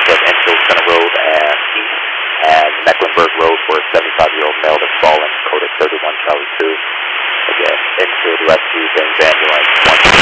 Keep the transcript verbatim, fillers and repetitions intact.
south of Enfield Center Road and east and Mecklenburg Road for a seventy-five-year-old male that's fallen, code at thirty-one Charlie two. Again, Enfield Rescue, James Ambulance, one